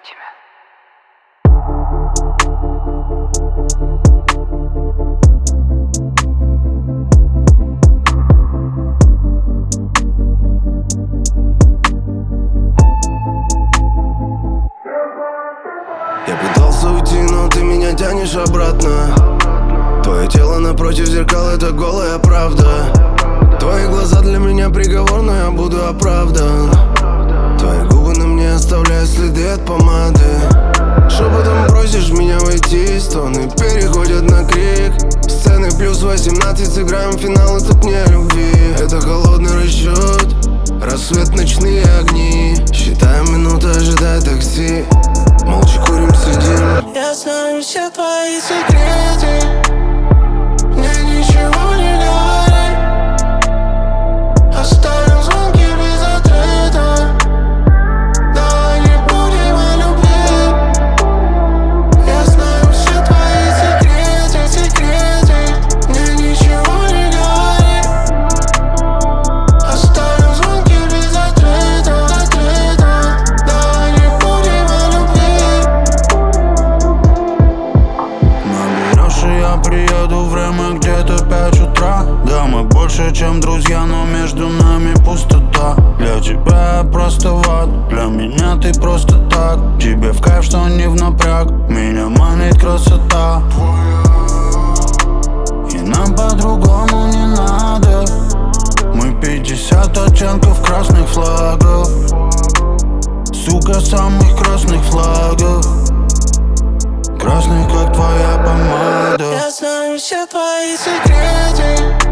тебя. Я пытался уйти, но ты меня тянешь обратно. Твое тело напротив зеркал — это голая правда. Твои глаза для меня приговор, но я буду оправдан. Твои губы на мне оставляют следы от помады. Шепотом просишь меня войти, стоны переходят на крик. Сцены плюс 18, сыграем финал, это не любви. Это холодный расчет, рассвет, ночные огни. Считаем минуты, ожидая такси. Молча курим, сидим. Я знаю все твои секреты. Мне ничего не говори. Оставим звонки без ответа. Давай не будем о любви. Я знаю все твои секреты. Мне ничего не говори. Оставим звонки без ответа. Давай не будем о любви. Наберешь, и я приеду, время где-то 5 утра. Да, мы больше, чем друзья, но между нами пустота. Для тебя я просто в ад, для меня ты просто так. Тебе в кайф, что не в напряг, меня манит красота. И нам по-другому не надо. Мы 50 оттенков красных флагов. Сука, самых красных флагов. Красных, как твоя помада. Я знаю все твои секреты.